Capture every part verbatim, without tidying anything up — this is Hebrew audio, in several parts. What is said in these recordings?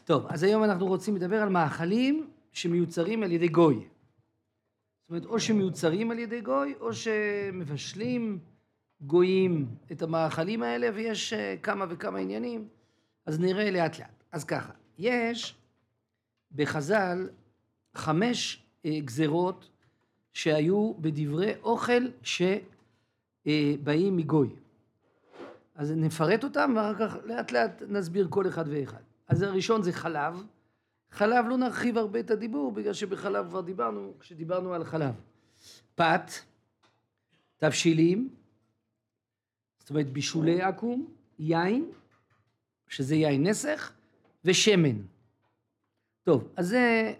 טוב, אז היום אנחנו רוצים לדבר על מאכלים שמיוצרים על ידי גוי. זאת אומרת, או שמיוצרים על ידי גוי, או שמבשלים גויים את המאכלים האלה, ויש כמה וכמה עניינים, אז נראה לאט לאט. אז ככה, יש בחז"ל חמש גזרות שהיו בדברי אוכל שבאים מגוי. אז נפרט אותם ואחר כך לאט לאט נסביר כל אחד ואחד. אז הראשון זה חלב. חלב לא נרחיב הרבה את הדיבור, בגלל שבחלב כבר דיברנו, כשדיברנו על חלב. פת, תבשילים, זאת אומרת בישולי עכו"ם, יין, שזה יין נסך, ושמן. טוב, אז זה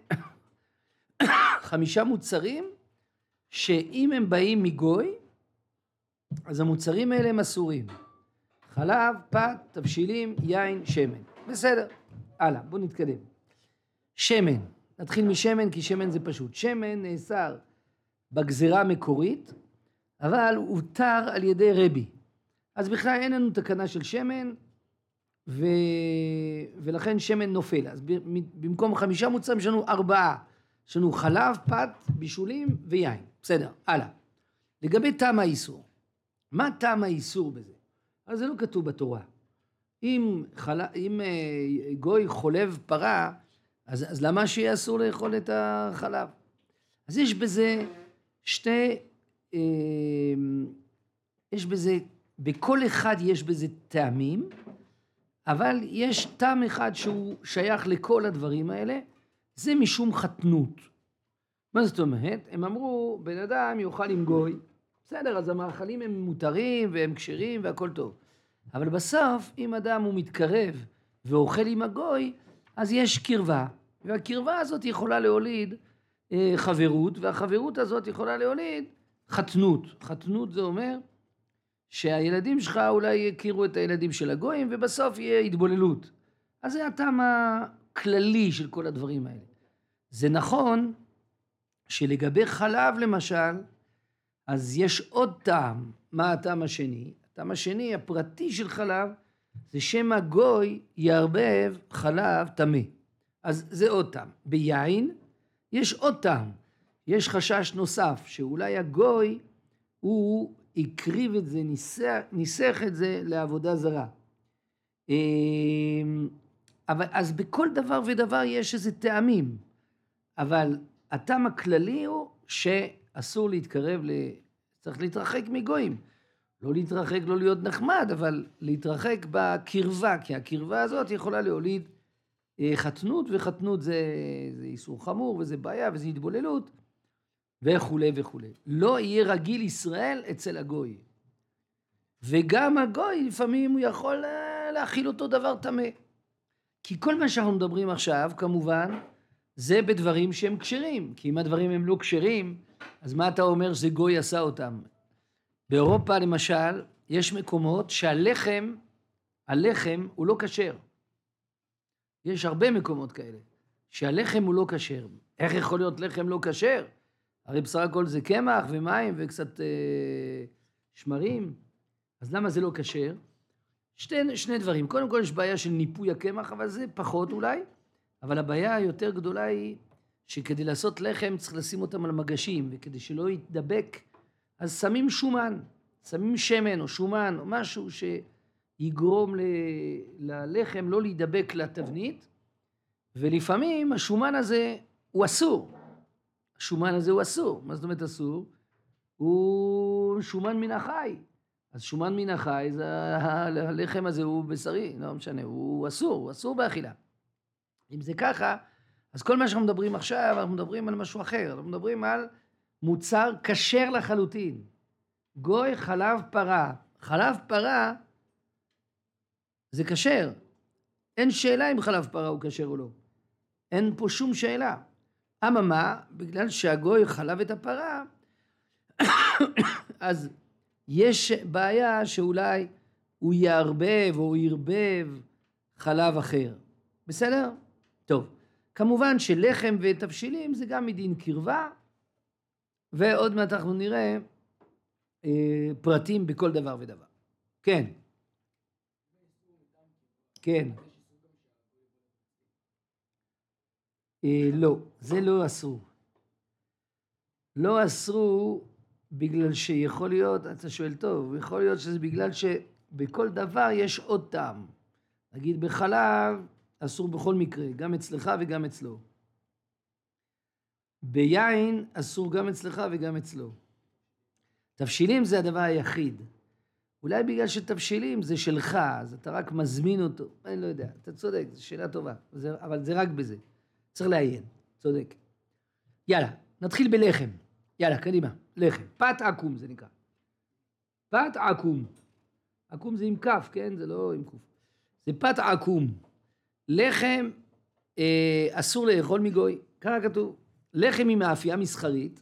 חמישה מוצרים, שאם הם באים מגוי, אז המוצרים האלה הם אסורים. חלב, פת, תבשילים, יין, שמן. בסדר, הלאה, בואו נתקדם. שמן, נתחיל משמן כי שמן זה פשוט. שמן נאסר בגזרה המקורית, אבל הוא הותר על ידי רבי. אז בכלל אין לנו תקנה של שמן, ו... ולכן שמן נופל. אז במקום חמישה מוצרים יש לנו ארבעה. יש לנו חלב, פת, בישולים ויין. בסדר, הלאה. לגבי טעם האיסור. מה טעם האיסור בזה? אז זה לא כתוב בתורה. אם, חל... אם גוי חולב פרה, אז, אז למה שיהיה אסור לאכול את החלב? אז יש בזה שתי, אה, יש בזה, בכל אחד יש בזה טעמים, אבל יש טעם אחד שהוא שייך לכל הדברים האלה, זה משום חתנות. מה זאת אומרת? הם אמרו, בן אדם יאכל עם גוי, בסדר, אז המאכלים הם מותרים והם כשרים והכל טוב. אבל בסוף, אם אדם הוא מתקרב ואוכל עם הגוי, אז יש קרבה, והקרבה הזאת יכולה להוליד אה, חברות, והחברות הזאת יכולה להוליד חתנות. חתנות זה אומר שהילדים שלך אולי יכירו את הילדים של הגויים, ובסוף יהיה התבוללות. אז זה הטעם הכללי של כל הדברים האלה. זה נכון שלגבי חלב למשל, אז יש עוד טעם. מה הטעם השני? הטעם השני, הפרטי של חלב, זה שם הגוי יערבב חלב טמא. אז זה עוד טעם. ביין יש עוד טעם. יש חשש נוסף, שאולי הגוי הוא הקריב את זה, ניסח, ניסח את זה לעבודה זרה. אבל אז בכל דבר ודבר יש איזה טעמים. אבל הטעם הכללי הוא שאסור להתקרב, צריך להתרחק מגויים. לא להתרחק, לא להיות נחמד, אבל להתרחק בקרבה, כי הקרבה הזאת יכולה להוליד חתנות, וחתנות זה, זה איסור חמור, וזה בעיה, וזה התבוללות, וכו' וכו'. לא יהיה רגיל ישראל אצל הגוי. וגם הגוי, לפעמים הוא יכול להכיל אותו דבר טמא. כי כל מה שאנחנו מדברים עכשיו, כמובן, זה בדברים שהם כשרים. כי אם הדברים הם לא כשרים, אז מה אתה אומר שזה גוי עשה אותם? באירופה למשל, יש מקומות שהלחם, הלחם הוא לא כשר. יש הרבה מקומות כאלה, שהלחם הוא לא כשר. איך יכול להיות לחם לא כשר? הרי בסך הכל זה קמח ומים וקצת אה, שמרים. אז למה זה לא כשר? שתי, שני דברים. קודם כל יש בעיה של ניפוי הקמח, אבל זה פחות אולי. אבל הבעיה היותר גדולה היא שכדי לעשות לחם צריך לשים אותם על מגשים, וכדי שלא יתדבק, אז שמים שומן, שמים שמן או שומן או משהו שיגרום ל... ללחם לא להידבק לתבנית, ולפעמים השומן הזה הוא אסור. השומן הזה הוא אסור. מה זאת אומרת אסור? הוא שומן מן החי. אז שומן מן החי, זה... הלחם הזה הוא בשרי, לא משנה, הוא אסור, הוא אסור באכילה. אם זה ככה, אז כל מה שאנחנו מדברים עכשיו, אנחנו מדברים על משהו אחר, אנחנו מדברים על מוצר כשר לחלוטין. גוי חלב פרה. חלב פרה זה כשר. אין שאלה אם חלב פרה הוא כשר או לא. אין פה שום שאלה. אממה, בגלל שהגוי חלב את הפרה, אז יש בעיה שאולי הוא יערבב או ירבב חלב אחר. בסדר? טוב. כמובן שלחם ותבשילים זה גם מדין קרבה, ועוד מעט אנחנו נראה אה, פרטים בכל דבר ודבר. כן. כן. אה, לא, זה לא אסור. לא אסור בגלל שיכול להיות, אתה שואל טוב, יכול להיות שזה בגלל שבכל דבר יש עוד טעם. נגיד בחלב אסור בכל מקרה, גם אצלך וגם אצלו. ביין אסור גם אצלך וגם אצלו. תבשילים זה הדבר היחיד. אולי בגלל שתבשילים זה שלך, אז אתה רק מזמין אותו. אני לא יודע, אתה צודק, זו שאלה טובה, זה, אבל זה רק בזה. צריך לעיין, צודק. יאללה, נתחיל בלחם. יאללה, קדימה, לחם. פת עקום זה נקרא. פת עקום. עקום זה עם כף, כן? זה לא עם קוף. זה פת עקום. לחם אה, אסור לאכול מגוי. ככה כתוב. לחם עם מאפייה מסחרית.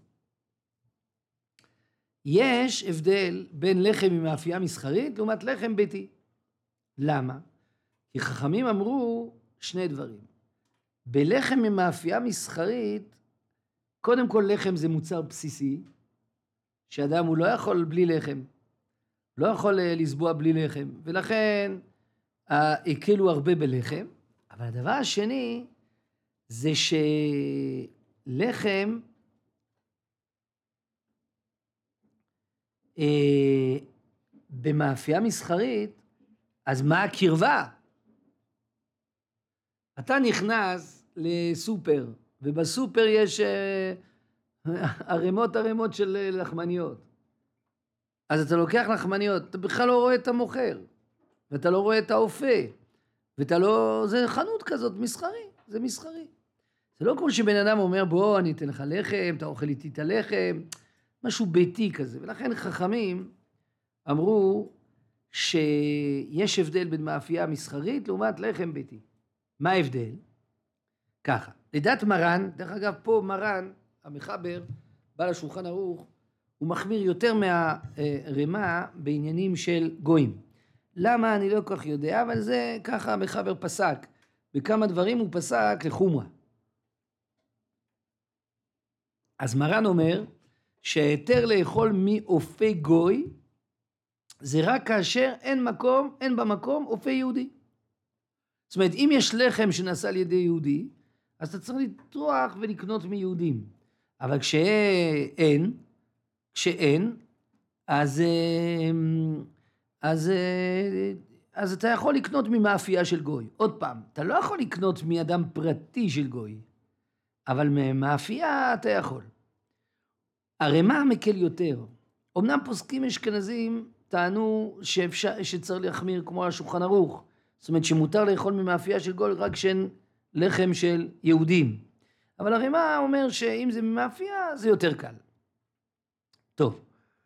יש הבדל בין לחם עם מאפייה מסחרית לעומת לחם ביתי. למה? כי חכמים אמרו שני דברים. בלחם עם מאפייה מסחרית, קודם כל לחם זה מוצר בסיסי, שאדם הוא לא יכול בלי לחם, לא יכול לסבוע בלי לחם, ולכן הקלו הרבה בלחם. אבל הדבר השני זה שלחם אה, במאפייה מסחרית, אז מה הקרבה? אתה נכנס לסופר, ובסופר יש אה, ערימות ערימות של לחמניות. אז אתה לוקח לחמניות, אתה בכלל לא רואה את המוכר, ואתה לא רואה את האופה, ואתה לא, זה חנות כזאת, מסחרי, זה מסחרי. זה לא כמו שבן אדם אומר, בוא אני אתן לך לחם, אתה אוכל איתי את הלחם, משהו ביתי כזה. ולכן חכמים אמרו שיש הבדל בין מאפייה מסחרית לעומת לחם ביתי. מה ההבדל? ככה, לדעת מרן, דרך אגב פה מרן, המחבר, בעל השולחן ערוך, הוא מחמיר יותר מהרמה בעניינים של גויים. למה? אני לא כל כך יודע, אבל זה ככה המחבר פסק. בכמה דברים הוא פסק לחומרה. אז מרן אומר שהיתר לאכול מאופה גוי, זה רק כאשר אין מקום, אין במקום אופה יהודי. זאת אומרת, אם יש לחם שנעשה על ידי יהודי, אז אתה צריך לטרוח ולקנות מיהודים. אבל כשאין, כשאין, אז, אז, אז אתה יכול לקנות ממאפייה של גוי. עוד פעם, אתה לא יכול לקנות מאדם פרטי של גוי, אבל ממאפייה אתה יכול. הרמה מקל יותר. אמנם פוסקים אשכנזים טענו שאפשר, שצריך להחמיר כמו על השולחן ערוך. זאת אומרת שמותר לאכול ממאפייה של גוי רק שאין לחם של יהודים. אבל הרמה אומר שאם זה ממאפייה זה יותר קל. טוב.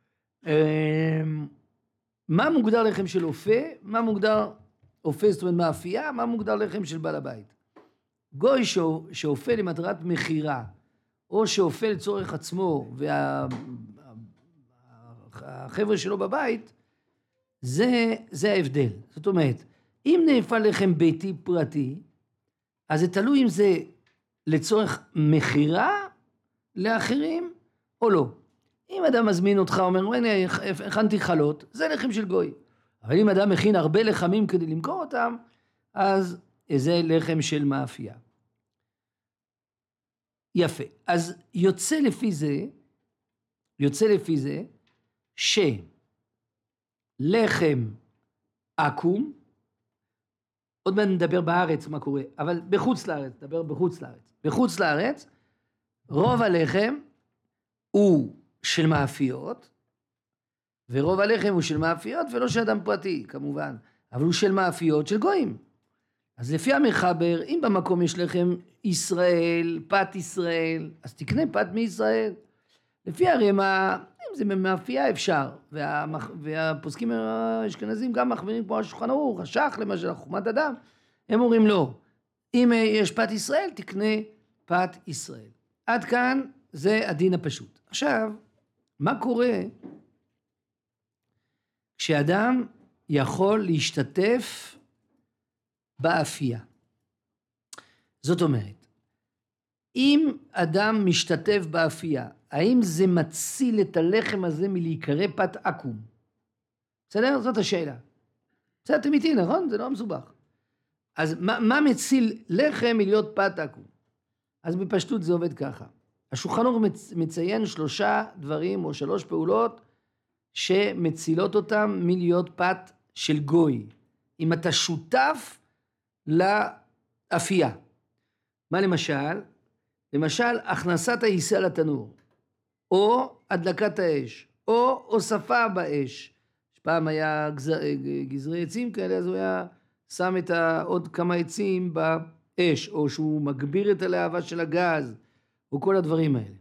מה מוגדר לחם של אופה? מה מוגדר אופה, זאת אומרת מאפייה? מה מוגדר לחם של בעל הבית? גוי שאופה למטרת מחירה, או שאופה לצורך עצמו, והחבר'ה שלו בבית, זה, זה ההבדל. זאת אומרת, אם נאפה לחם ביתי פרטי, אז זה תלוי אם זה לצורך מחירה לאחרים או לא. אם אדם מזמין אותך, אומר, הנה, הכנתי חלות, זה לחם של גוי. אבל אם אדם מכין הרבה לחמים כדי למכור אותם, אז זה לחם של מאפייה. יפה. אז יוצא לפי זה, יוצא לפי זה, שלחם עקום, עוד מעט נדבר בארץ מה קורה, אבל בחוץ לארץ, נדבר בחוץ לארץ. בחוץ לארץ, רוב הלחם הוא של מאפיות, ורוב הלחם הוא של מאפיות ולא של אדם פרטי, כמובן, אבל הוא של מאפיות של גויים. אז לפי המחבר, אם במקום יש לחם ישראל, פת ישראל, אז תקנה פת מישראל. לפי הרמה, אם זה ממאפייה אפשר, והמח... והפוסקים האשכנזים גם מחמירים כמו השולחן ערוך, השח למשל, חוכמת אדם, הם אומרים לא. אם יש פת ישראל, תקנה פת ישראל. עד כאן זה הדין הפשוט. עכשיו, מה קורה כשאדם יכול להשתתף באפייה? זאת אומרת, אם אדם משתתף באפייה, האם זה מציל את הלחם הזה מלהיקרא פת עקום? בסדר? זאת השאלה. בסדר, אתם איתי, נכון? זה לא מסובך. אז מה, מה מציל לחם מלהיות פת עקום? אז בפשטות זה עובד ככה. השולחן ערוך מציין שלושה דברים או שלוש פעולות שמצילות אותם מלהיות פת של גוי. אם אתה שותף לאפייה. מה למשל? למשל, הכנסת העיסה לתנור, או הדלקת האש, או הוספה באש. פעם היה גזר, גזרי עצים כאלה, אז הוא היה שם את עוד כמה עצים באש, או שהוא מגביר את הלהבה של הגז, או כל הדברים האלה.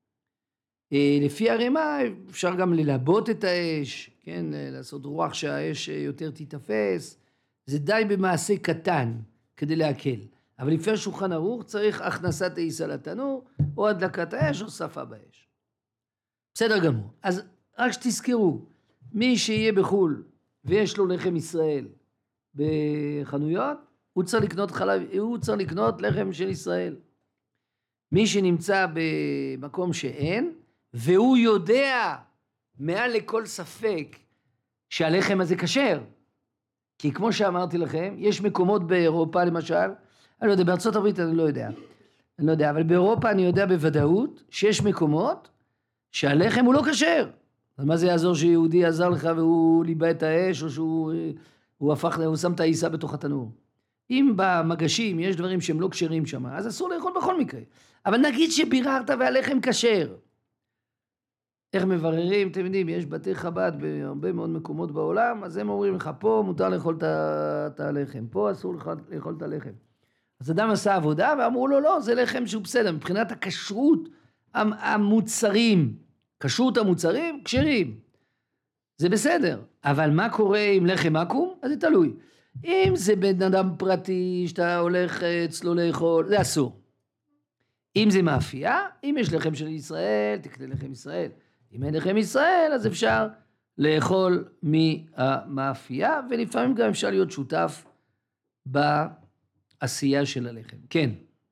לפי הרמה אפשר גם ללבות את האש, כן, לעשות רוח שהאש יותר תתפס, זה די במעשה קטן כדי להקל. אבל לפי השולחן ערוך צריך הכנסת העיסה לתנור, או הדלקת האש, או הוספה באש. בסדר גמור. אז רק שתזכרו, מי שיהיה בחול ויש לו לחם ישראל בחנויות, הוא צריך לקנות חלב, הוא צריך לקנות לחם של ישראל. מי שנמצא במקום שאין, והוא יודע מעל לכל ספק שהלחם הזה כשר. כי כמו שאמרתי לכם, יש מקומות באירופה למשל, אני לא יודע, בארצות הברית אני לא יודע, אני לא יודע, אבל באירופה אני יודע בוודאות שיש מקומות שהלחם הוא לא כשר. אז מה זה יעזור שיהודי עזר לך והוא ליבה את האש, או שהוא הוא הפך, הוא שם את העיסה בתוך התנור? אם במגשים יש דברים שהם לא כשרים שם, אז אסור לאכול בכל מקרה. אבל נגיד שביררת והלחם כשר. איך מבררים? אתם יודעים, יש בתי חב"ד בהרבה מאוד מקומות בעולם, אז הם אומרים לך, פה מותר לאכול את הלחם, פה אסור לאכול את הלחם. אז אדם עשה עבודה ואמרו לו, לא, זה לחם שהוא בסדר, מבחינת הכשרות המוצרים, כשרות המוצרים, כשרים. זה בסדר, אבל מה קורה עם לחם עקום? אז זה תלוי. אם זה בן אדם פרטי שאתה הולך אצלו לאכול, זה אסור. אם זה מאפייה, אם יש לחם של ישראל, תקנה לחם ישראל. אם אין לחם ישראל, אז אפשר לאכול מהמאפייה, ולפעמים גם אפשר להיות שותף בעשייה של הלחם. כן.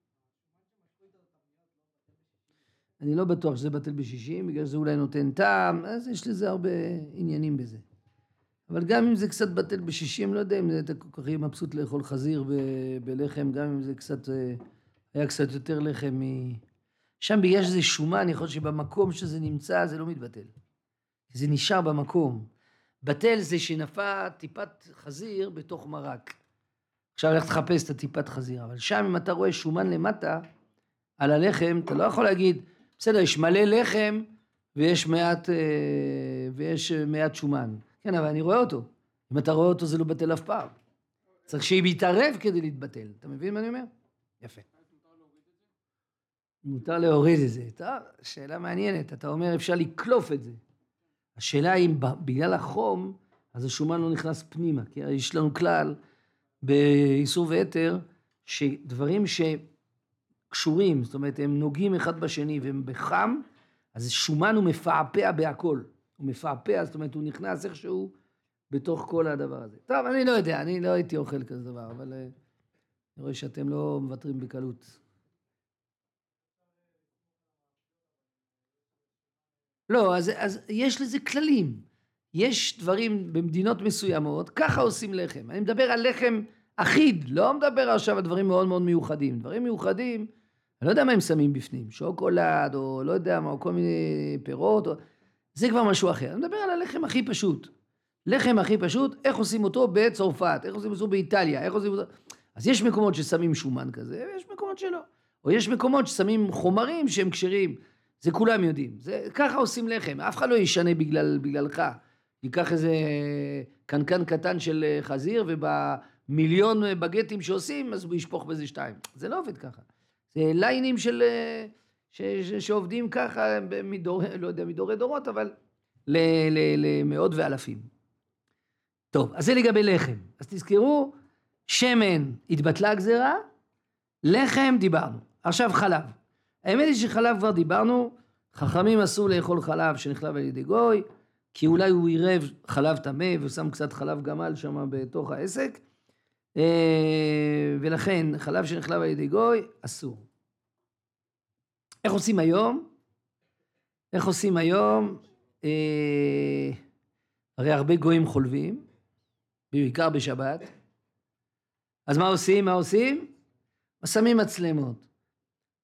אני לא בטוח שזה בטל בשישים, בגלל שזה אולי נותן טעם, אז יש לזה הרבה עניינים בזה. אבל גם אם זה קצת בטל בשישים, לא יודע אם אתה כל כך מבסוט לאכול חזיר ב- בלחם, גם אם זה קצת, היה קצת יותר לחם מ... שם בגלל שזה שומן, אני חושב שבמקום שזה נמצא, זה לא מתבטל. זה נשאר במקום. בטל זה שנפל טיפת חזיר בתוך מרק. עכשיו הולך לחפש את הטיפת חזיר, אבל שם אם אתה רואה שומן למטה, על הלחם, אתה לא יכול להגיד, בסדר, יש מלא לחם, ויש מעט, ויש מעט שומן. כן, אבל אני רואה אותו. אם אתה רואה אותו, זה לא בטל אף פעם. צריך שהיא מתערב כדי להתבטל. אתה מבין מה אני אומר? יפה. מותר להוריד את זה. טוב, שאלה מעניינת. אתה אומר, אפשר לקלוף את זה. השאלה אם בגלל החום, אז השומן לא נכנס פנימה. כי יש לנו כלל באיסור ויתר, שדברים שקשורים, זאת אומרת, הם נוגעים אחד בשני, והם בחם, אז שומן הוא מפעפע בהכל. הוא מפעפע, זאת אומרת, הוא נכנס איכשהו בתוך כל הדבר הזה. טוב, אני לא יודע, אני לא הייתי אוכל כזה דבר, אבל אני רואה שאתם לא מוותרים בקלות. לא, אז, אז יש לזה כללים. יש דברים במדינות מסוימות, ככה עושים לחם. אני מדבר על לחם אחיד, לא מדבר עכשיו על דברים מאוד מאוד מיוחדים. דברים מיוחדים, אני לא יודע מה הם שמים בפנים, שוקולד, או לא יודע מה, או כל מיני פירות, או... זה כבר משהו אחר. אני מדבר על הלחם הכי פשוט. לחם הכי פשוט, איך עושים אותו בצרפת, איך עושים אותו באיטליה, איך עושים אותו... אז יש מקומות ששמים שומן כזה, ויש מקומות שלא. או יש מקומות ששמים חומרים שהם כשרים. זה כולם יודעים. זה, ככה עושים לחם. אף אחד לא ישנה בגלל, בגללך. ייקח איזה קנקן קטן של חזיר, ובמיליון בגטים שעושים, אז הוא ישפוך בזה שתיים. זה לא עובד ככה. זה ליינים של... ש, ש, שעובדים ככה, מדור, לא יודע, מדורי דורות, אבל למאות ואלפים. טוב, אז זה לגבי לחם. אז תזכרו, שמן התבטלה הגזרה, לחם דיברנו. עכשיו חלב. האמת היא שחלב כבר דיברנו, חכמים אסור לאכול חלב שנחלב על ידי גוי, כי אולי הוא עירב חלב טמא ושם קצת חלב גמל שם בתוך העסק, ולכן חלב שנחלב על ידי גוי אסור. איך עושים היום? איך עושים היום? אה, הרי הרבה גויים חולבים, בעיקר בשבת. אז מה עושים? מה עושים? שמים מצלמות.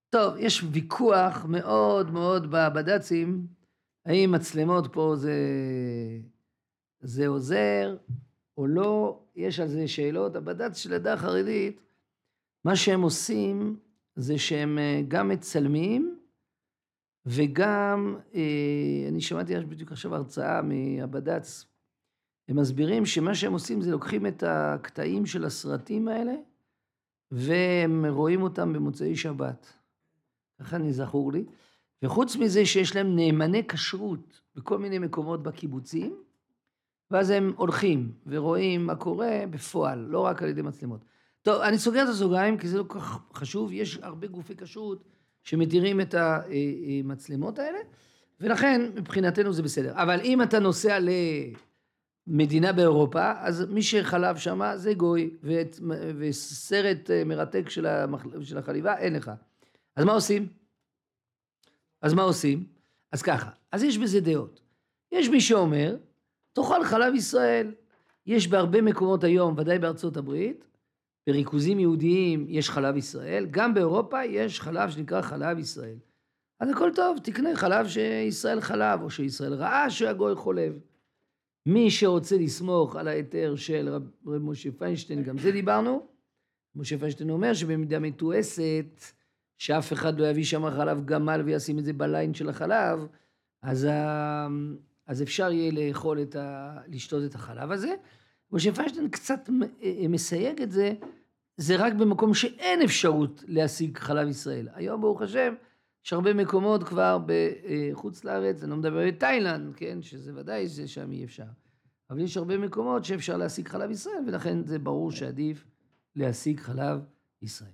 טוב, יש ויכוח מאוד מאוד בבד"צים, האם מצלמות פה זה, זה עוזר או לא, יש על זה שאלות. הבד"ץ של העדה החרדית, מה שהם עושים זה שהם גם מצלמים, וגם, אני שמעתי בדיוק עכשיו הרצאה מהבד"ץ, הם מסבירים שמה שהם עושים זה לוקחים את הקטעים של הסרטים האלה, והם רואים אותם במוצאי שבת. ככה אני זכור לי. וחוץ מזה שיש להם נאמני כשרות בכל מיני מקומות בקיבוצים, ואז הם הולכים ורואים מה קורה בפועל, לא רק על ידי מצלמות. טוב, אני סוגר את הסוגריים כי זה לא כל כך חשוב, יש הרבה גופי כשרות שמתירים את המצלמות האלה, ולכן מבחינתנו זה בסדר. אבל אם אתה נוסע למדינה באירופה, אז מי שחלב שמה זה גוי, וסרט מרתק של החליבה אין לך. אז מה עושים? אז מה עושים? אז ככה, אז יש בזה דעות. יש מי שאומר, תאכל חלב ישראל. יש בהרבה מקומות היום, ודאי בארצות הברית, בריכוזים יהודיים יש חלב ישראל, גם באירופה יש חלב שנקרא חלב ישראל. אז הכל טוב, תקנה חלב שישראל חלב, או שישראל ראה שהגוי חולב. מי שרוצה לסמוך על ההיתר של רב, רב משה פיינשטיין, גם זה דיברנו, משה פיינשטיין אומר שבמידה מתועסת, שאף אחד לא יביא שם חלב גמל וישים את זה בליין של החלב, אז, אז אפשר יהיה לאכול את ה, לשתות את החלב הזה. משה פיינשטיין קצת מסייג את זה, זה רק במקום שאין אפשרות להשיג חלב ישראל. היום ברוך השם, יש הרבה מקומות כבר בחוץ לארץ, אני לא מדבר בתאילנד, כן, שזה ודאי זה שם אי אפשר. אבל יש הרבה מקומות שאפשר להשיג חלב ישראל, ולכן זה ברור שעדיף להשיג חלב ישראל.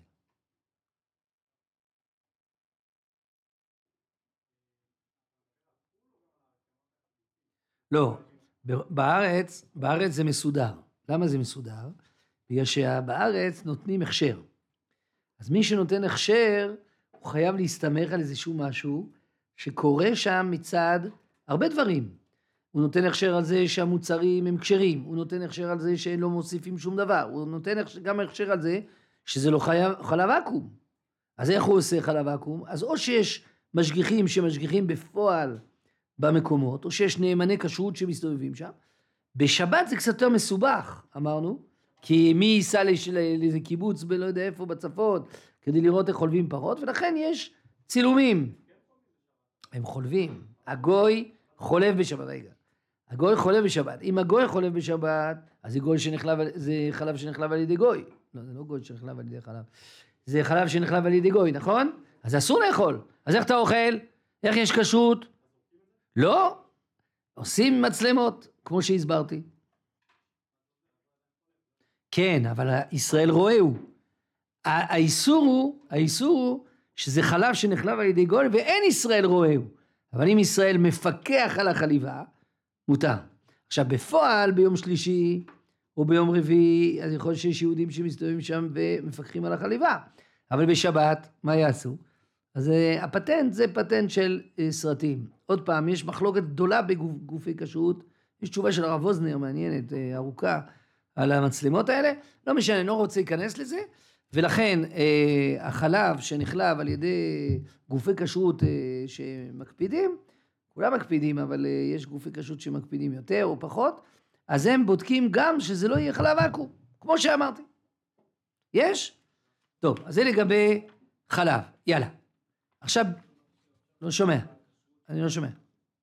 לא, בארץ, בארץ זה מסודר. למה זה מסודר? בגלל שבארץ נותנים הכשר. אז מי שנותן הכשר, הוא חייב להסתמך על איזשהו משהו, שקורה שם מצד הרבה דברים. הוא נותן הכשר על זה שהמוצרים הם כשרים, הוא נותן הכשר על זה שלא מוסיפים שום דבר, הוא נותן גם הכשר על זה שזה לא חייב, חלב ואקום. אז איך הוא עושה חלב ואקום? אז או שיש משגיחים שמשגיחים בפועל במקומות, או שיש נאמני כשרות שמסתובבים שם. בשבת זה קצת יותר מסובך, אמרנו, כי מי ייסע לאיזה קיבוץ בלא יודע איפה בצפון, כדי לראות איך חולבים פרות, ולכן יש צילומים. הם חולבים. הגוי חולב בשבת, רגע. הגוי חולב בשבת. אם הגוי חולב בשבת, אז זה גוי שנחלב, זה חלב שנחלב על ידי גוי. לא, זה לא גוי שנחלב על ידי חלב. זה חלב שנחלב על ידי גוי, נכון? אז אסור לאכול. אז איך אתה אוכל? איך יש כשרות? לא. עושים מצלמות, כמו שהסברתי. כן, אבל ישראל רואהו. האיסור הוא, האיסור הוא שזה חלב שנחלב על ידי גוי, ואין ישראל רואהו. אבל אם ישראל מפקח על החליבה, מותר. עכשיו, בפועל, ביום שלישי, או ביום רביעי, אז יכול להיות שיש יהודים שמסתובבים שם ומפקחים על החליבה. אבל בשבת, מה יעשו? אז הפטנט זה פטנט של סרטים. עוד פעם, יש מחלוקת גדולה בגופי כשרות, יש תשובה של הרב ווזנר, מעניינת, ארוכה, על המצלמות האלה, לא משנה, אני לא רוצה להיכנס לזה, ולכן אה, החלב שנחלב על ידי גופי כשרות אה, שמקפידים, כולם מקפידים, אבל אה, יש גופי כשרות שמקפידים יותר או פחות, אז הם בודקים גם שזה לא יהיה חלב ואקום, כמו שאמרתי. יש? טוב, אז זה לגבי חלב, יאללה. עכשיו, לא שומע, אני לא שומע.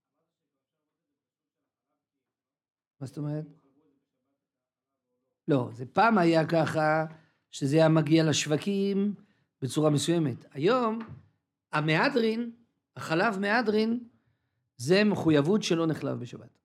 מה זאת אומרת? לא, זה פעם היה ככה, שזה היה מגיע לשווקים בצורה מסוימת. היום, המהדרין, החלב מהדרין, זה מחויבות שלא נחלב בשבת.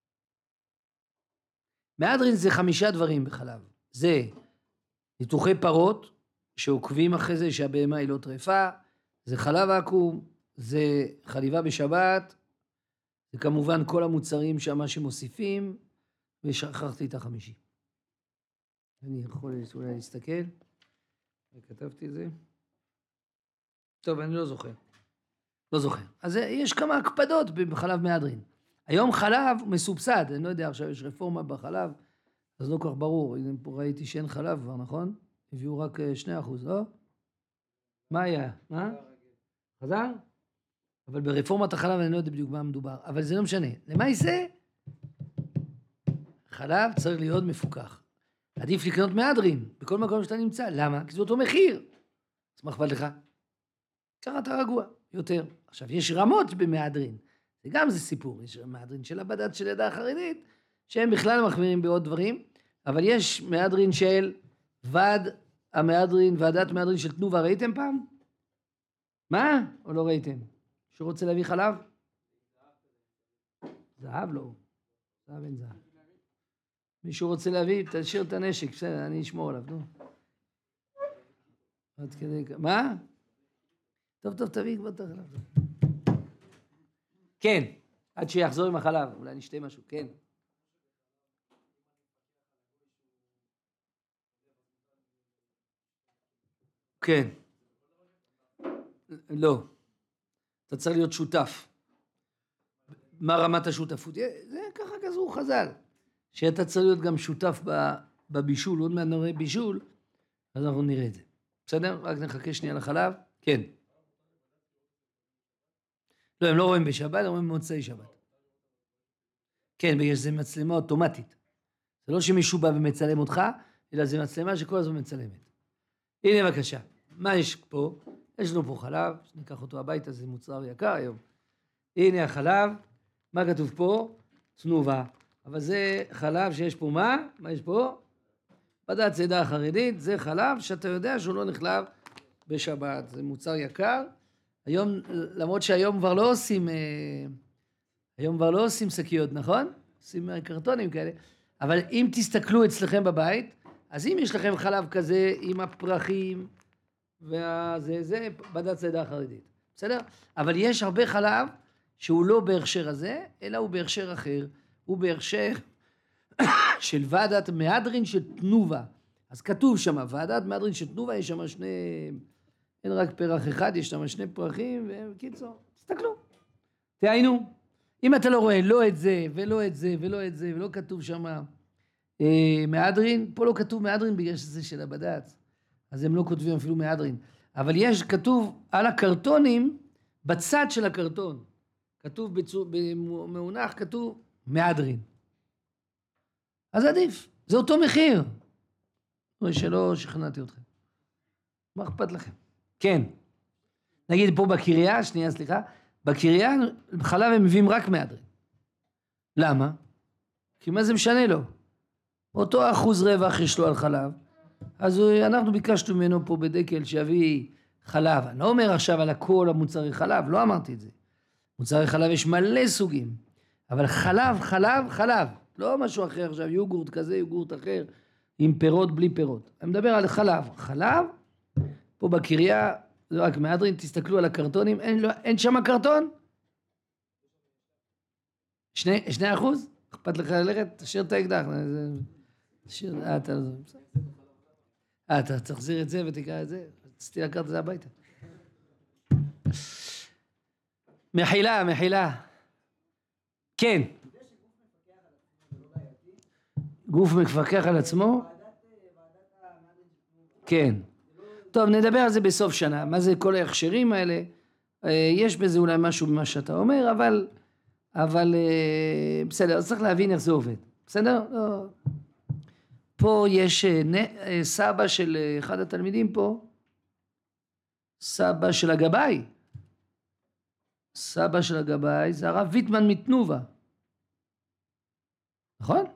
מהדרין זה חמישה דברים בחלב. זה ניתוחי פרות, שעוקבים אחרי זה שהבהמה היא לא טרפה, זה חלב ואקום, זה חליבה בשבת, זה כמובן כל המוצרים שמה שמוסיפים, ושכחתי את החמישי. אני יכול אולי להסתכל, וכתבתי את זה. טוב, אני לא זוכר. לא זוכר. אז יש כמה הקפדות בחלב מהדרין. היום חלב מסובסד, אני לא יודע, עכשיו יש רפורמה בחלב, אז לא כל כך ברור. הנה פה ראיתי שאין חלב כבר, נכון? הביאו רק שני אחוז, לא? מה היה? מה? חזר? אבל ברפורמת החלב אני לא יודע בדיוק מה מדובר, אבל זה לא משנה. למה זה? חלב צריך להיות מפוקח. עדיף לקנות מהדרין, בכל מקום שאתה נמצא. למה? כי זה אותו מחיר. אז מה אכפת לך? ככה אתה רגוע, יותר. עכשיו, יש רמות במהדרין. זה גם זה סיפור. יש מהדרין של הבד"ץ של העדה החרדית, שהם בכלל מחמירים בעוד דברים, אבל יש מהדרין של ועד המהדרין, ועדת מהדרין של תנובה. ראיתם פעם? מה? או לא ראיתם? שהוא רוצה להביא חלב? זהב לא. זהב אין זהב. מישהו רוצה להביא, תשאיר את הנשק, בסדר, אני אשמור עליו, נו. עד כדי... מה? טוב, טוב, תביא כבר את החלב. כן, עד שיחזור עם החלב, אולי נשתה משהו, כן. כן. לא. אתה צריך להיות שותף. מה רמת השותפות? זה ככה כזו חז"ל. שאתה צריך להיות גם שותף בבישול, עוד מעט נראה בישול, אז אנחנו נראה את זה. בסדר? רק נחכה שנייה לחלב. כן. לא, הם לא רואים בשבת, הם רואים במוצאי שבת. כן, בגלל שזה מצלמה אוטומטית. זה לא שמישהו בא ומצלם אותך, אלא זה מצלמה שכל הזמן מצלמת. הנה בבקשה, מה יש פה? יש לנו פה חלב, שניקח אותו הביתה, זה מוצר יקר היום. הנה החלב, מה כתוב פה? תנובה. אבל זה חלב שיש פה מה? מה יש פה? בד"ץ העדה החרדית, זה חלב שאתה יודע שהוא לא נחלב בשבת. זה מוצר יקר. היום, למרות שהיום כבר לא עושים, היום כבר לא עושים שקיות, נכון? עושים קרטונים כאלה. אבל אם תסתכלו אצלכם בבית, אז אם יש לכם חלב כזה עם הפרחים, וזה, זה בד"ץ העדה החרדית. בסדר? אבל יש הרבה חלב שהוא לא בהכשר הזה, אלא הוא בהכשר אחר. הוא בהכשר של ועדת מהדרין של תנובה. אז כתוב שם, ועדת מהדרין של תנובה, יש שם שני, אין רק פרח אחד, יש שם שני פרחים, וקיצור, תסתכלו. תהיינו, אם אתה לא רואה לא את זה, ולא את זה, ולא את זה, ולא כתוב שם אה, מהדרין, פה לא כתוב מהדרין בגלל שזה של הבד"ץ, אז הם לא כותבים אפילו מהדרין. אבל יש, כתוב על הקרטונים, בצד של הקרטון, כתוב בצור, במאונח, כתוב מהדרין. אז עדיף, זה אותו מחיר. או שלא שכנעתי אתכם. מה אכפת לכם? כן. נגיד פה בקריה, שנייה סליחה, בקריה חלב הם מביאים רק מהדרין. למה? כי מה זה משנה לו? אותו אחוז רווח יש לו על חלב, אז אנחנו ביקשנו ממנו פה בדקל שיביא חלב. אני לא אומר עכשיו על הכל המוצרי חלב, לא אמרתי את זה. מוצרי חלב יש מלא סוגים, אבל חלב, חלב, חלב. לא משהו אחר עכשיו, יוגורט כזה, יוגורט אחר, עם פירות, בלי פירות. אני מדבר על חלב. חלב, פה בקריה, זה רק מהדרין, תסתכלו על הקרטונים, אין, לא, אין שם קרטון? שני, שני אחוז? אכפת לך ללכת? תשאיר את האקדח. תשאיר, אה, אתה, אה, אתה תחזיר את זה ותקרא את זה, תסתי לקחת את זה הביתה. מחילה, מחילה. כן. גוף מפקח על עצמו? כן. טוב, נדבר על זה בסוף שנה. מה זה כל ההכשרים האלה? יש בזה אולי משהו ממה שאתה אומר, אבל, אבל בסדר, אז צריך להבין איך זה עובד. בסדר? לא. פה יש סבא של אחד התלמידים פה, סבא של הגבאי. סבא של הגבאי זה הרב ויטמן מתנובה. נכון?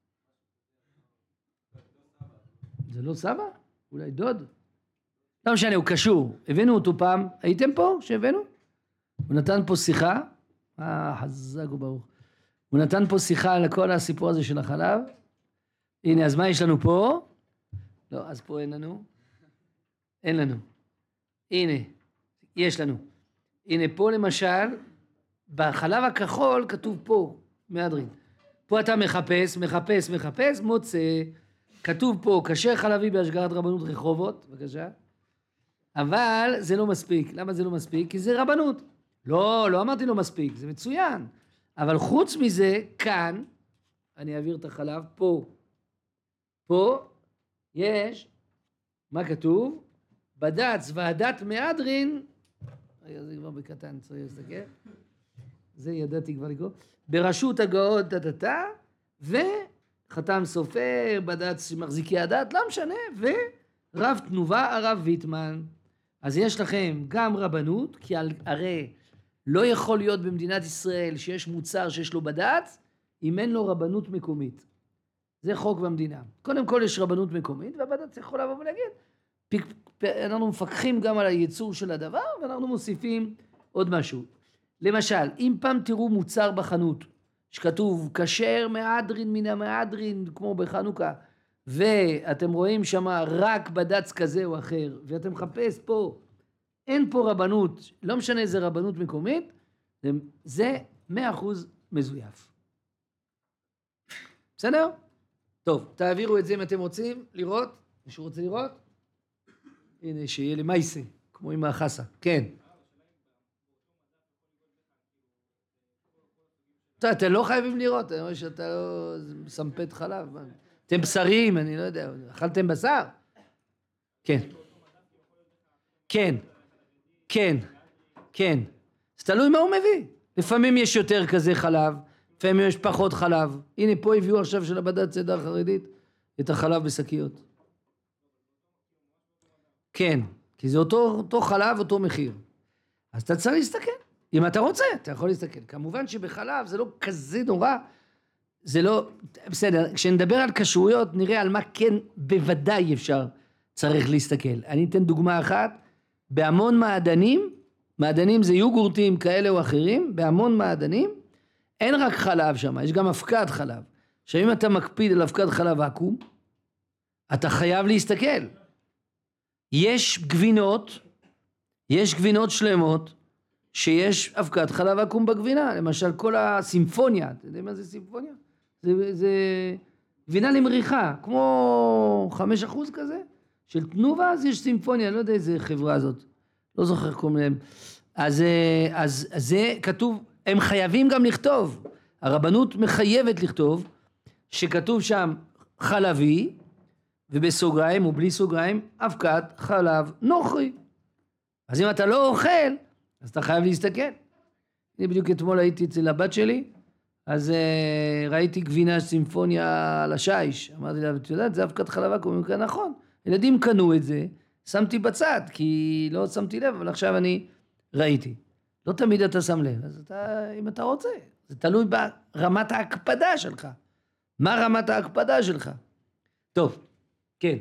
זה לא סבא? אולי דוד? לא משנה, הוא קשור. הבאנו אותו פעם, הייתם פה שהבאנו? הוא נתן פה שיחה, אה, חזק וברוך. הוא נתן פה שיחה על כל הסיפור הזה של החלב. הנה, אז מה יש לנו פה? לא, אז פה אין לנו. אין לנו. הנה, יש לנו. הנה פה למשל, בחלב הכחול כתוב פה, מהדרין. פה אתה מחפש, מחפש, מחפש, מוצא. כתוב פה, כשר חלבי בהשגרת רבנות רחובות, בבקשה. אבל זה לא מספיק. למה זה לא מספיק? כי זה רבנות. לא, לא אמרתי לא מספיק, זה מצוין. אבל חוץ מזה, כאן, אני אעביר את החלב, פה, פה, יש, מה כתוב? בד"ץ ועדת מהדרין, רגע, זה כבר בקטן, צריך להסתכל. זה ידעתי כבר לקרוא. ברשות הגאות דתתה, וחתם סופר, בד"ץ מחזיקי הדת, לא משנה, ורב תנובה, הרב ויטמן. אז יש לכם גם רבנות, כי הרי לא יכול להיות במדינת ישראל שיש מוצר שיש לו בד"ץ, אם אין לו רבנות מקומית. זה חוק במדינה. קודם כל יש רבנות מקומית, והבד"ץ יכול לבוא ולהגיד, אנחנו מפקחים גם על הייצור של הדבר, ואנחנו מוסיפים עוד משהו. למשל, אם פעם תראו מוצר בחנות, שכתוב כשר מהדרין מן המהדרין, כמו בחנוכה, ואתם רואים שם רק בד"ץ כזה או אחר, ואתם מחפש פה, אין פה רבנות, לא משנה איזה רבנות מקומית, זה מאה אחוז מזויף. בסדר? טוב, תעבירו את זה אם אתם רוצים לראות. מישהו רוצה לראות? הנה, שיהיה למייסה, כמו עם החסה. כן. טוב, אתם לא חייבים לראות, אני רואה שאתה לא סמפת חלב. אתם בשרים, אני לא יודע, אכלתם בשר? כן. כן. כן. כן. אז תלוי מה הוא מביא. לפעמים יש יותר כזה חלב, לפעמים יש פחות חלב. הנה, פה הביאו עכשיו של הבד"ץ העדה החרדית את החלב בשקיות. כן, כי זה אותו, אותו חלב, אותו מחיר. אז אתה צריך להסתכל. אם אתה רוצה, אתה יכול להסתכל. כמובן שבחלב זה לא כזה נורא, זה לא, בסדר, כשנדבר על כשרויות, נראה על מה כן בוודאי אפשר צריך להסתכל. אני אתן דוגמה אחת, בהמון מעדנים, מעדנים זה יוגורטים כאלה או אחרים, בהמון מעדנים, אין רק חלב שם, יש גם הפקד חלב. עכשיו אם אתה מקפיד על הפקד חלב עקום, אתה חייב להסתכל. יש גבינות, יש גבינות שלמות, שיש הפקד חלב עקום בגבינה, למשל כל הסימפוניה, אתה יודע מה זה סימפוניה? זה, זה גבינה למריחה, כמו חמש אחוז כזה, של תנובה, אז יש סימפוניה, אני לא יודע איזה חברה זאת, לא זוכר כל מיני, אז, אז, אז זה כתוב, הם חייבים גם לכתוב, הרבנות מחייבת לכתוב, שכתוב שם חלבי, ובסוגריים ובלי סוגריים, הפקד חלב נוכרי. אז אם אתה לא אוכל, אז אתה חייב להסתכל. אני בדיוק אתמול הייתי אצל הבת שלי, אז uh, ראיתי גבינה סימפוניה על השיש. אמרתי לה, את יודעת, זה הפקד חלב עקום. נכון, ילדים קנו את זה, שמתי בצד, כי לא שמתי לב, אבל עכשיו אני ראיתי. לא תמיד אתה שם לב, אז אתה, אם אתה רוצה, זה תלוי ברמת ההקפדה שלך. מה רמת ההקפדה שלך? טוב, כן.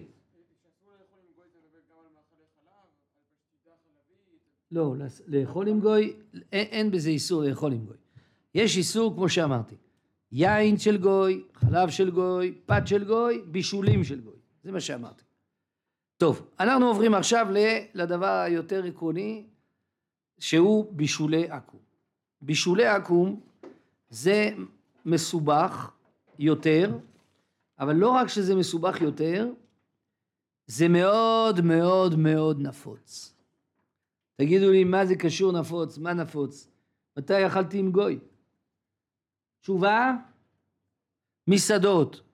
לא, לאכול עם גוי, אין, אין בזה איסור לאכול עם גוי. יש איסור כמו שאמרתי, יין של גוי, חלב של גוי, פת של גוי, בישולים של גוי. זה מה שאמרתי. טוב, אנחנו עוברים עכשיו לדבר היותר עקרוני, שהוא בישולי עקום. בישולי עקום זה מסובך יותר, אבל לא רק שזה מסובך יותר, זה מאוד מאוד מאוד נפוץ. תגידו לי מה זה קשור נפוץ, מה נפוץ? מתי אכלתי עם גוי? תשובה, מסעדות,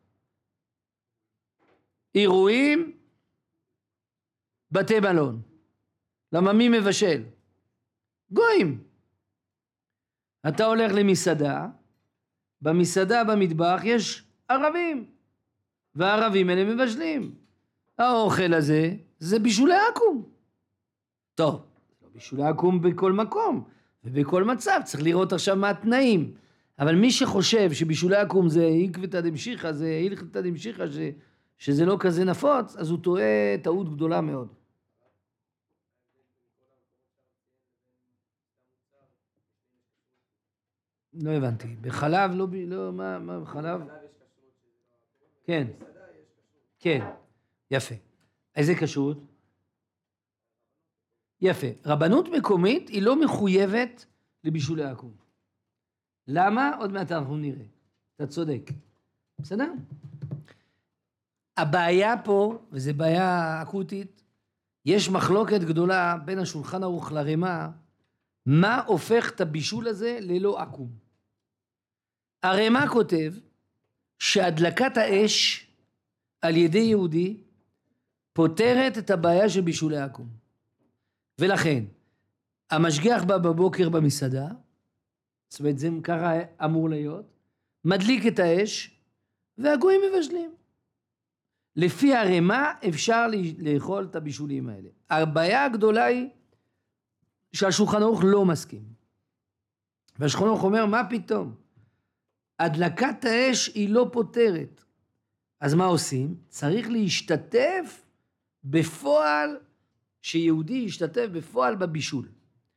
אירועים, בתי מלון. למה מי מבשל? גויים. אתה הולך למסעדה, במסעדה במטבח יש ערבים, והערבים האלה מבשלים. האוכל הזה זה בישולי עקום. טוב, בישולי עקום בכל מקום ובכל מצב, צריך לראות עכשיו מה התנאים. אבל מי שחושב שבישולי עקום זה עקבתא דמשיחא, זה הלכתא דמשיחא, ש... שזה לא כזה נפוץ, אז הוא טועה טעות גדולה מאוד. לא הבנתי. בחלב לא, לא מה, מה בחלב? כן. כן. יפה. איזה כשרות? יפה. רבנות מקומית היא לא מחויבת לבישולי עקום. למה? עוד מעט אנחנו נראה. אתה צודק. בסדר? הבעיה פה, וזו בעיה אקוטית, יש מחלוקת גדולה בין השולחן ערוך לרמ"א, מה הופך את הבישול הזה ללא עקום. הרמ"א כותב שהדלקת האש על ידי יהודי פותרת את הבעיה של בישולי עקום. ולכן, המשגיח בא בבוקר במסעדה, זאת אומרת זה ככה אמור להיות, מדליק את האש, והגויים מבשלים. לפי הרמה אפשר לאכול את הבישולים האלה. הבעיה הגדולה היא שהשולחן ערוך לא מסכים. והשולחן ערוך אומר, מה פתאום? הדלקת האש היא לא פותרת. אז מה עושים? צריך להשתתף בפועל, שיהודי ישתתף בפועל בבישול.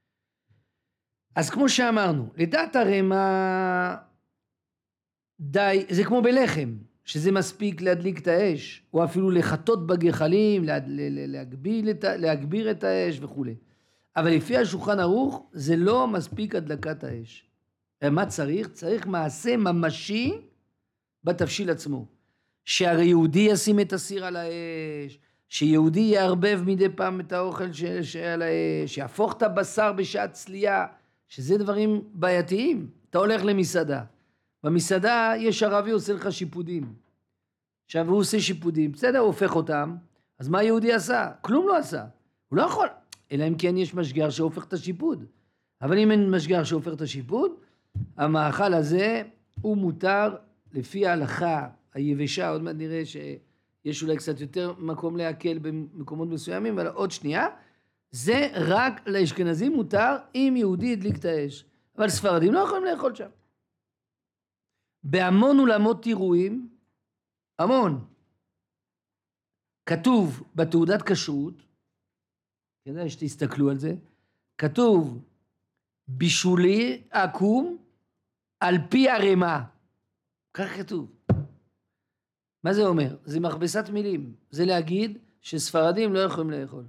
אז כמו שאמרנו, לדעת הרמה, די, זה כמו בלחם, שזה מספיק להדליק את האש, או אפילו לחטות בגחלים, להגביל את, להגביר את האש וכו'. אבל לפי השולחן ערוך, זה לא מספיק הדלקת האש. מה צריך? צריך מעשה ממשי בתבשיל עצמו. שהרי יהודי ישים את הסיר על האש, שיהודי יערבב מדי פעם את האוכל שעל האש, שיהפוך את הבשר בשעת צלייה, שזה דברים בעייתיים. אתה הולך למסעדה, במסעדה יש ערבי עושה לך שיפודים. עכשיו הוא עושה שיפודים, בסדר, הוא הופך אותם, אז מה יהודי עשה? כלום לא עשה. הוא לא יכול, אלא אם כן יש משגר שהופך את השיפוד. אבל אם אין משגר שהופך את השיפוד, המאכל הזה הוא מותר לפי ההלכה היבשה, עוד מעט נראה שיש אולי קצת יותר מקום להקל במקומות מסוימים, אבל עוד שנייה, זה רק לאשכנזים מותר אם יהודי הדליק את האש. אבל ספרדים לא יכולים לאכול שם. בהמון אולמות אירועים, המון, כתוב בתעודת כשרות, כדאי שתסתכלו על זה, כתוב בישולי עקום על פי הרמה. כך כתוב. מה זה אומר? זה מכבסת מילים. זה להגיד שספרדים לא יכולים לאכול.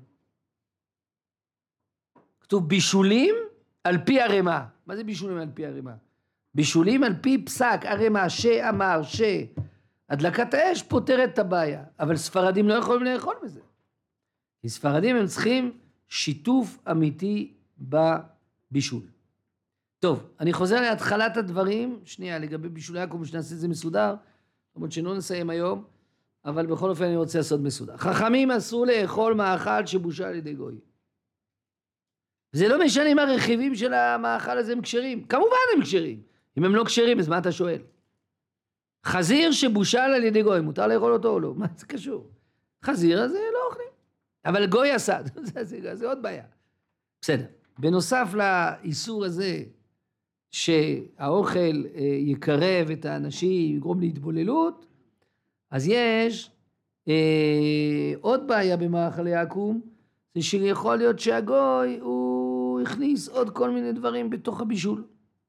כתוב בישולים על פי הרמה. מה זה בישולים על פי הרמה? בישולים על פי פסק הרמה שאמר שהדלקת האש פותרת את הבעיה. אבל ספרדים לא יכולים לאכול בזה. כי ספרדים הם צריכים שיתוף אמיתי בבישול. טוב, אני חוזר להתחלת הדברים, שנייה, לגבי בישולי עקום, שנעשה את זה מסודר, למרות שלא נסיים היום, אבל בכל אופן אני רוצה לעשות מסודר. חכמים אסור לאכול מאכל שבושל על ידי גוי. זה לא משנה אם הרכיבים של המאכל הזה הם כשרים, כמובן הם כשרים. אם הם לא כשרים, אז מה אתה שואל? חזיר שבושל על ידי גוי, מותר לאכול אותו או לא? מה זה קשור? חזיר הזה לא אוכלים. אבל גוי עשה, זה, זה, זה עוד בעיה. בסדר. בנוסף לאיסור הזה, שהאוכל יקרב את האנשים, יגרום להתבוללות, אז יש אה, עוד בעיה במאכלי עקום, זה שיכול להיות שהגוי הוא הכניס עוד כל מיני דברים בתוך הבישול.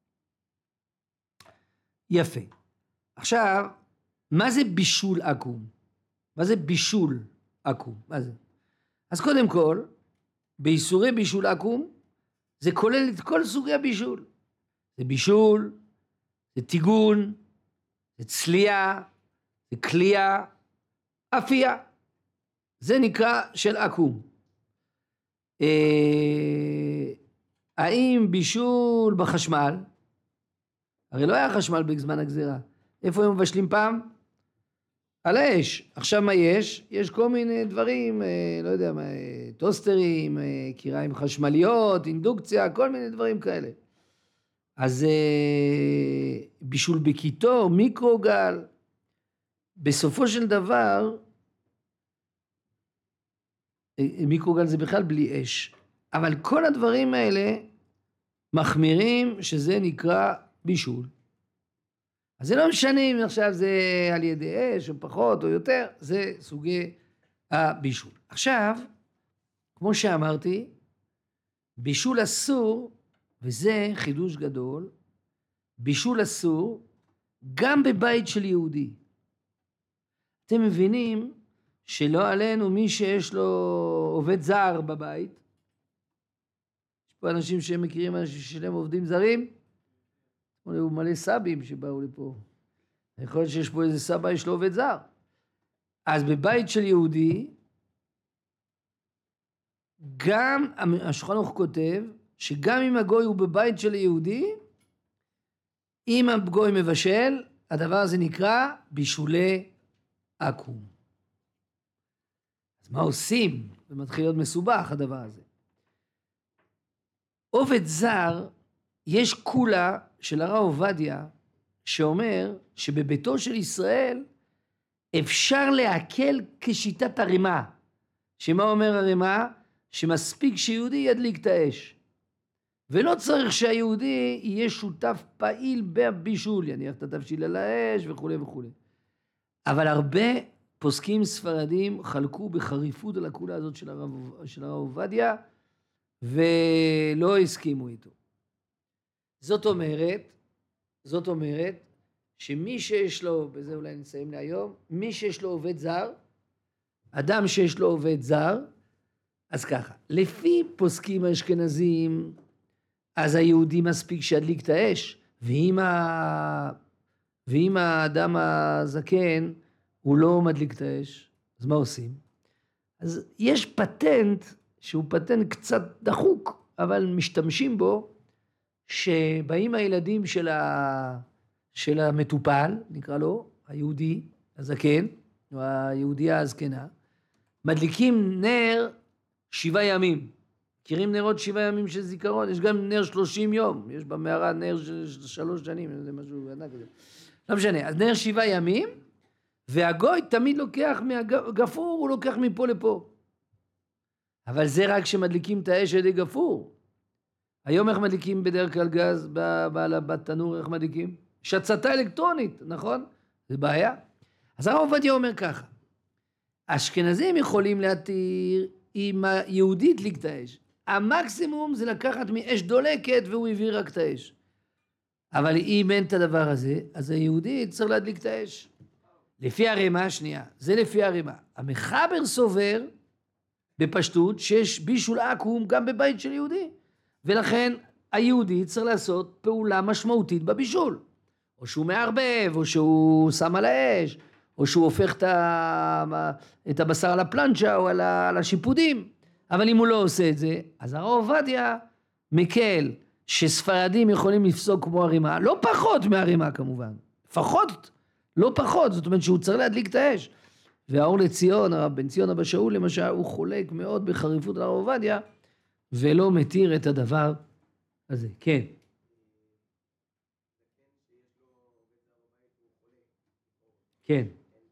יפה. עכשיו, מה זה בישול עקום? מה זה בישול עקום? מה זה? אז קודם כל, באיסורי בישול עקום, זה כולל את כל סוגי הבישול. זה בישול, זה טיגון, זה צלייה, זה קלייה, אפייה. זה נקרא של עקום. אה, האם בישול בחשמל? הרי לא היה חשמל בזמן הגזירה. איפה הם מבשלים פעם? על האש. עכשיו מה יש? יש כל מיני דברים, אה, לא יודע מה, טוסטרים, אה, קיריים חשמליות, אינדוקציה, כל מיני דברים כאלה. אז אה, בישול בקיטור, מיקרוגל, בסופו של דבר, אה, מיקרוגל זה בכלל בלי אש, אבל כל הדברים האלה מחמירים שזה נקרא בישול. אז זה לא משנה אם עכשיו זה על ידי אש או פחות או יותר, זה סוגי הבישול. עכשיו, כמו שאמרתי, בישול אסור, וזה חידוש גדול, בישול אסור גם בבית של יהודי. אתם מבינים שלא עלינו מי שיש לו עובד זר בבית, יש פה אנשים שהם מכירים אנשים שלהם עובדים זרים, הוא מלא סבים שבאו לפה, יכול להיות שיש פה איזה סבא יש לו עובד זר, אז בבית של יהודי, גם השולחן ערוך כותב, שגם אם הגוי הוא בבית של יהודי, אם הגוי מבשל, הדבר הזה נקרא בישולי עקום. אז מה עושים? זה מתחיל להיות מסובך הדבר הזה. עובד זר, יש כולה של הרב עובדיה, שאומר שבביתו של ישראל אפשר להקל כשיטת הרימה. שמה אומר הרימה? שמספיק שיהודי ידליק את האש. ולא צריך שהיהודי יהיה שותף פעיל בבישול, יניח את התבשיל על האש וכו' וכו'. אבל הרבה פוסקים ספרדים חלקו בחריפות על הכולה הזאת של הרב, של הרב עובדיה, ולא הסכימו איתו. זאת אומרת, זאת אומרת, שמי שיש לו, בזה אולי נסיים להיום, מי שיש לו עובד זר, אדם שיש לו עובד זר, אז ככה, לפי פוסקים האשכנזים, אז היהודי מספיק שידליק את האש, ואם, ה... ואם האדם הזקן הוא לא מדליק את האש, אז מה עושים? אז יש פטנט, שהוא פטנט קצת דחוק, אבל משתמשים בו, שבאים הילדים של, ה... של המטופל, נקרא לו, היהודי הזקן, או היהודייה הזקנה, מדליקים נר שבעה ימים. מכירים נרות שבעה ימים של זיכרון? יש גם נר שלושים יום, יש במערה נר של שלוש שנים, זה משהו ענק כזה. לא משנה, אז נר שבעה ימים, והגוי תמיד לוקח מהגפור, הוא לוקח מפה לפה. אבל זה רק שמדליקים את האש על ידי גפור. היום איך מדליקים בדרך כלל גז בתנור, איך מדליקים? שצתה אלקטרונית, נכון? זה בעיה. אז הרב עובדיה אומר ככה, אשכנזים יכולים להתיר עם היהודית להדליק את האש. המקסימום זה לקחת מאש דולקת והוא הביא רק את האש. אבל אם אין את הדבר הזה, אז היהודי צריך להדליק את האש. לפי הרימה השנייה, זה לפי הרימה. המחבר סובר בפשטות שיש בישול עקום גם בבית של יהודי. ולכן היהודי צריך לעשות פעולה משמעותית בבישול. או שהוא מערבב, או שהוא שם על האש, או שהוא הופך את הבשר על הפלנצ'ה או על השיפודים. אבל אם הוא לא עושה את זה, אז הרב עובדיה מקל שספרדים יכולים לפסוק כמו הרימה, לא פחות מהרימה כמובן, לפחות, לא פחות, זאת אומרת שהוא צריך להדליק את האש. והאור לציון, הרב בן ציון אבא שאול למשל, הוא חולק מאוד בחריפות על הרב עובדיה, ולא מתיר את הדבר הזה. כן. כן.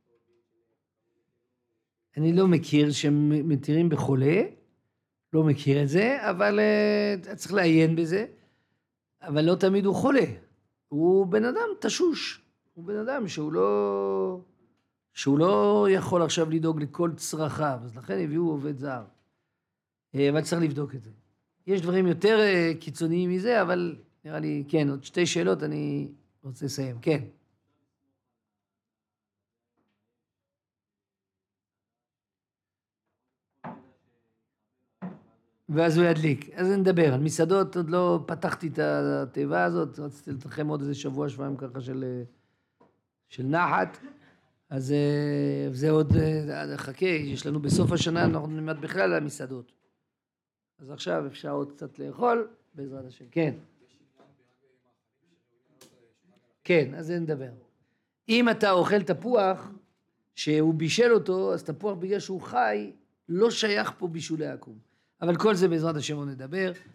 אני לא מכיר שמתירים בחולה, לא מכיר את זה, אבל uh, צריך לעיין בזה, אבל לא תמיד הוא חולה. הוא בן אדם תשוש, הוא בן אדם שהוא לא, שהוא לא יכול עכשיו לדאוג לכל צרכיו, אז לכן הביאו עובד זר. אבל צריך לבדוק את זה. יש דברים יותר קיצוניים מזה, אבל נראה לי, כן, עוד שתי שאלות אני רוצה לסיים. כן. ואז הוא ידליק. אז נדבר. על מסעדות עוד לא פתחתי את התיבה הזאת, רציתי לתכם עוד איזה שבוע, שבועיים ככה של, של נחת. אז זה עוד, חכה, יש לנו בסוף השנה, אנחנו נלמד בכלל על המסעדות. אז עכשיו אפשר עוד קצת לאכול, בעזרת השם. כן. כן, אז זה נדבר. אם אתה אוכל תפוח, שהוא בישל אותו, אז תפוח בגלל שהוא חי, לא שייך פה בישולי עקום. אבל כל זה בעזרת השם עוד נדבר.